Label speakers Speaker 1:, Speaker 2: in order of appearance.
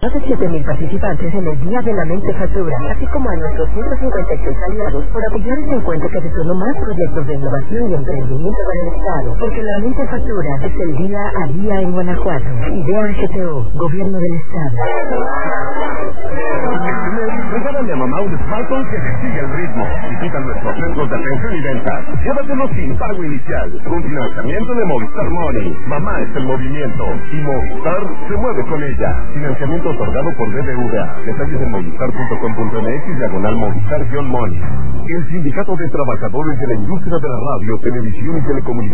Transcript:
Speaker 1: Más de 7.000 participantes en el Día de la Mente Factura, así como a nuestros 156 aliados por apoyar este encuentro que detonó más proyectos de innovación y emprendimiento para el Estado. Porque la Mente Factura es el día a día en Guanajuato. Idea HTO, Gobierno del Estado.
Speaker 2: Regálale a mamá un smartphone que te siga el ritmo. Visita nuestros centros de atención y venta. Llévatelo sin pago inicial. Con financiamiento de Movistar Money. Mamá es el movimiento. Y Movistar se mueve con ella. Financiamiento otorgado por BBVA. Detalles en movistar.com.mx/Movistar-Money. El Sindicato de Trabajadores de la Industria de la Radio, Televisión y Telecomunicaciones